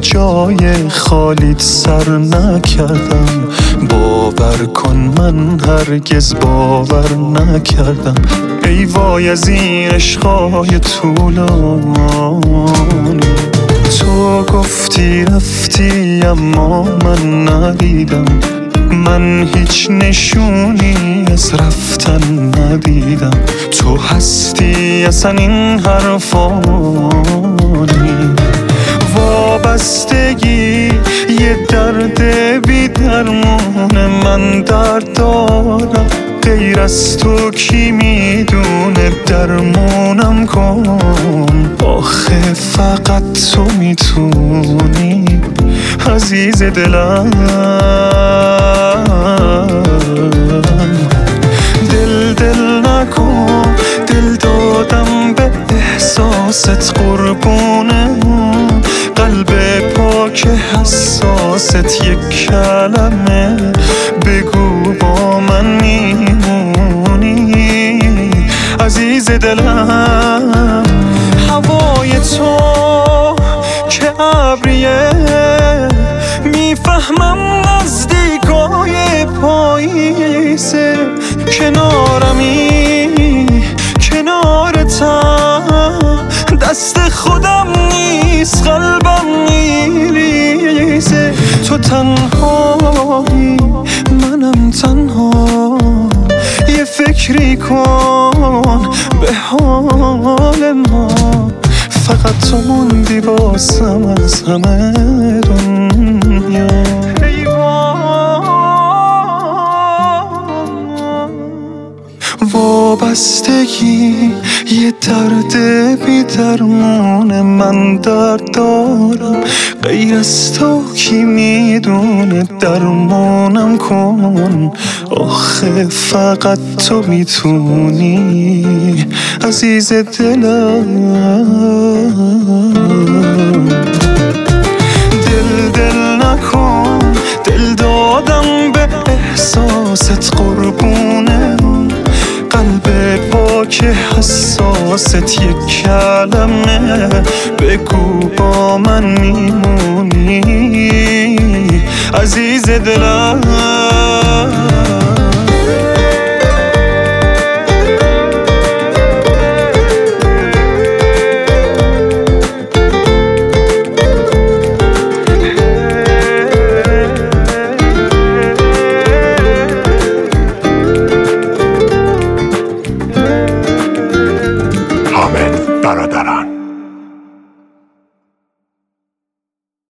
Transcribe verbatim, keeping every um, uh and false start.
جای خالیت سر نکردم. باور کن من هرگز باور نکردم. ای وای از این عشقای طولانی. تو گفتی رفتی اما من ندیدم. من هیچ نشونی از رفتن ندیدم. تو هستی اصلا این حرفانی. وابستگی یه درد بی درمونه. من درد دارم غیر از تو کی میدونه. درمونم کن آخه فقط تو میتونی عزیز دلم. دل دل نکن، دل دادم به احساست قربونه. قلب پاک حساست یک کلمه بگو با من میمونی عزیز دلم. هوای تو که ابریه میفهمم نزدیکای پاییزه. کنارمی کنارتم دست خودم نیست قلبم میریزه. تو تنهایی منم تنها. یه فکری کن به حال ما. فقط تو موندی واسم از همه دنیا. وابستگی یه درد بی درمونه. من درد دارم غیر از تو کی میدونه. درمونم کن آخه فقط تو میتونی عزیز دلم. دل دل نکن، دل دادم به احساست قربونه. قلب پاک حساست یک کلمه بگو با من میمونی عزیز دلم. برادرم.